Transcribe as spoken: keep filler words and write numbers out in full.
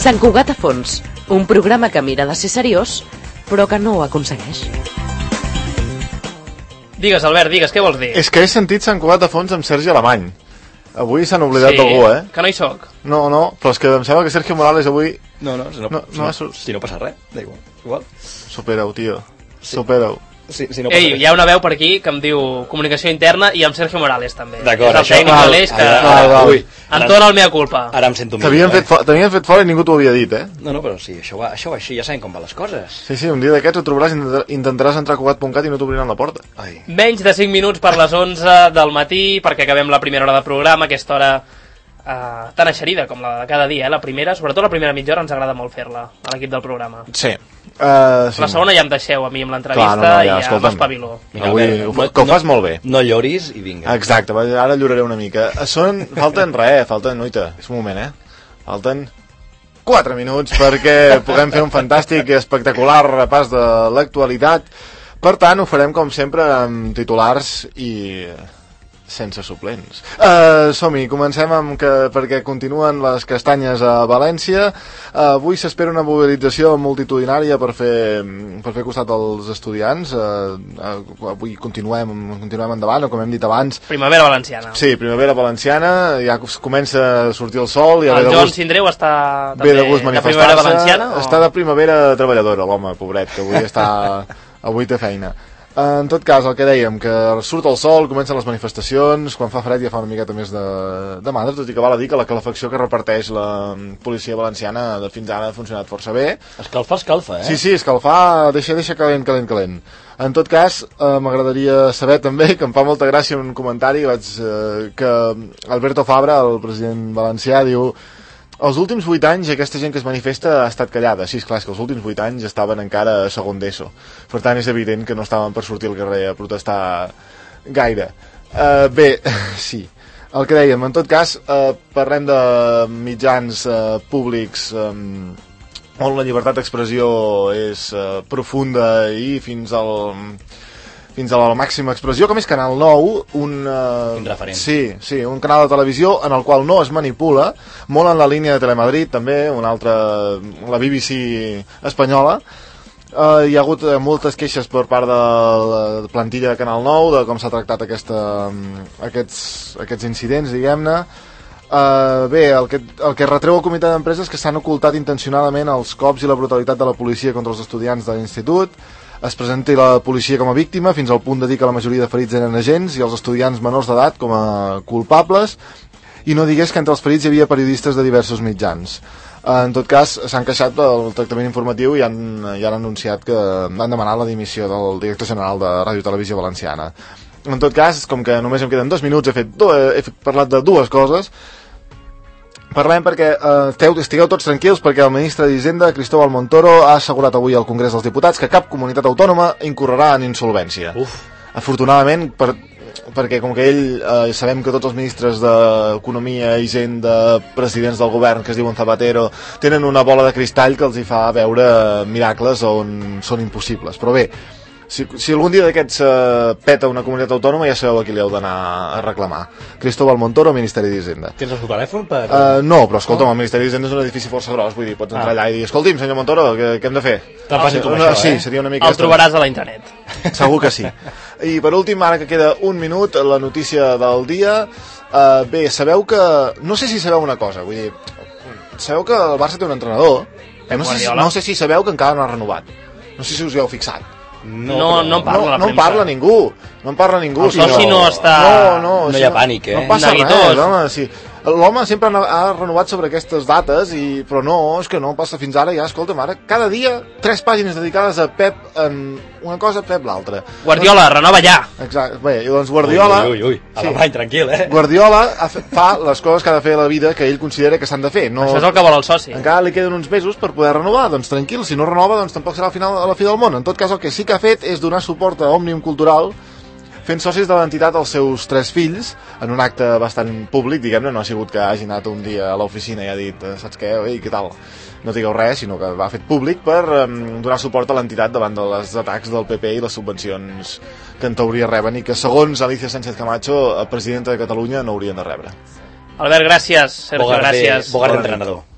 Sant Cugat a fons, un programa que mira de ser seriós, però que no ho aconsegueix. Digues, Albert, digues, què vols dir? És que he sentit Sant Cugat a fons amb Sergi Alemany. Avui s'han oblidat sí, d'algú, eh? Que no hi soc. No, no, però és que em sembla que Sergio Morales avui... No, no, si no, no, si no, no, si no passa res, igual. igual. Supera-ho, tio. Sí. Supera-ho. Sí, si no Ei, hi ha una veu per aquí que em diu comunicació interna i amb Sergio Morales també. D'acord, és el això... tècnic de l'Eix que Ui, em dóna el mea culpa. Ara em sento millor, T'havien eh? fet, fo t'havien fet fora i ningú t'ho havia dit, eh? No, no, però sí, això va, això va així, ja sabem com van les coses. Sí, sí, un dia d'aquests ho trobaràs i intentaràs entrar a Cugat punt cat i no t'obriran la porta. Ai. Menys de cinc minuts per les onze del matí perquè acabem la primera hora de programa, aquesta hora uh, tan eixerida com la de cada dia, eh? La primera, sobretot la primera mitja hora ens agrada molt fer-la a l'equip del programa. Sí. Uh, sí. La segona ja em deixeu a mi amb l'entrevista no, no, ja, i ja m'espaviló. Avui ho, fa, que ho fas molt bé. No lloris i vinga. Exacte, ara lloraré una mica. Són, falten res, falten, noita, és un moment, eh? Falten quatre minuts perquè puguem fer un fantàstic i espectacular repàs de l'actualitat. Per tant, ho farem com sempre amb titulars i sense suplents. Uh, Som-hi, comencem amb que, perquè continuen les castanyes a València. Uh, avui s'espera una mobilització multitudinària per fer, per fer costat als estudiants. Uh, uh, avui continuem, continuem endavant, o com hem dit abans... Primavera valenciana. Sí, primavera valenciana, ja comença a sortir el sol... Ja el Joan gust, Sindreu està també de, gust de primavera valenciana? O... Està de primavera treballadora, l'home, pobret, que avui està... avui té feina. En tot cas, el que dèiem, que surt el sol, comencen les manifestacions, quan fa fred ja fa una miqueta més de, de mandra, tot i que val a dir que la calefacció que reparteix la policia valenciana de fins ara ha funcionat força bé. Escalfar, escalfa, eh? Sí, sí, escalfar, deixa, deixa calent, calent, calent. En tot cas, eh, m'agradaria saber també, que em fa molta gràcia un comentari, vaig, eh, que Alberto Fabra, el president valencià, diu... Els últims vuit anys aquesta gent que es manifesta ha estat callada. Sí, esclar, és que els últims vuit anys estaven encara a segon d'ESO. Per tant, és evident que no estaven per sortir al carrer a protestar gaire. Uh, bé, sí. El que dèiem, en tot cas, uh, parlem de mitjans uh, públics um, on la llibertat d'expressió és uh, profunda i fins al... fins a la màxima expressió, com és Canal nou, un... Uh, un referent. Sí, sí, un canal de televisió en el qual no es manipula, molt en la línia de Telemadrid, també, una altra, la B B C espanyola. Uh, hi ha hagut uh, moltes queixes per part de la plantilla de Canal nou, de com s'ha tractat aquesta, um, aquests, aquests incidents, diguem-ne. Uh, bé, el que, el que retreu el comitè d'empreses és que s'han ocultat intencionadament els cops i la brutalitat de la policia contra els estudiants de l'institut. Es presenta la policia com a víctima, fins al punt de dir que la majoria de ferits eren agents i els estudiants menors d'edat com a culpables, i no digués que entre els ferits hi havia periodistes de diversos mitjans. En tot cas, s'han queixat del tractament informatiu i han, ja han anunciat que han demanat la dimissió del director general de Ràdio Televisió Valenciana. En tot cas, com que només em queden dos minuts, he, fet do, he parlat de dues coses. Parlem perquè eh, estigueu tots tranquils, perquè el ministre d'Hisenda, Cristóbal Montoro, ha assegurat avui al Congrés dels Diputats que cap comunitat autònoma incorrerà en insolvència. Uf. Afortunadament, per, perquè com que ell, eh, sabem que tots els ministres d'Economia, Hisenda, presidents del govern, que es diuen Zapatero, tenen una bola de cristall que els hi fa veure miracles on són impossibles. Però bé, Si, si algun dia d'aquests uh, peta una comunitat autònoma, ja sabeu a qui li heu d'anar a reclamar. Cristóbal Montoro, Ministeri d'Hisenda. Tens el seu telèfon per...? Uh, no, però escolta'm, el Ministeri d'Hisenda és un edifici força gros, vull dir, pots entrar ah. allà i dir, escolti'm, senyor Montoro, què, què hem de fer? Te'n passi tu amb una, això, sí, eh? seria una mica... El trobaràs a la internet. Segur que sí. I per últim, ara que queda un minut, la notícia del dia. Uh, bé, sabeu que... No sé si sabeu una cosa, vull dir... Sabeu que el Barça té un entrenador? Eh, no, sé si, no sé si sabeu que encara no ha renovat. No sé si us hi heu fixat. No, no, no en parla no, la no en parla ningú, no en parla ningú. El soci no, no està... No, no, no hi ha pànic, eh? No passa Neguitós. res, home, sí. L'home sempre ha renovat sobre aquestes dates, i, però no, és que no passa fins ara, ja, escolta'm, ara, cada dia, tres pàgines dedicades a Pep en una cosa, Pep l'altra. Guardiola, doncs, renova ja. Exacte, bé, i doncs Guardiola... Ui, ui, ui, Alemany, sí. Tranquil, eh? Guardiola fa les coses que ha de fer a la vida que ell considera que s'han de fer. No... Això és el que vol el soci. Encara li queden uns mesos per poder renovar, doncs tranquil, si no renova, doncs tampoc serà al final a la fi del món. En tot cas, el que sí que ha fet és donar suport a Òmnium Cultural, fent socis de l'entitat als seus tres fills, en un acte bastant públic, diguem-ne, no ha sigut que hagi anat un dia a l'oficina i ha dit, saps què, ei, què tal? No digueu res, sinó que va fet públic per um, donar suport a l'entitat davant dels atacs del P P i les subvencions que en teoria reben i que, segons Alicia Sánchez Camacho, presidenta de Catalunya, no haurien de rebre. Albert, gràcies. Sergio, Bogart gràcies. Bogart d'entrenador.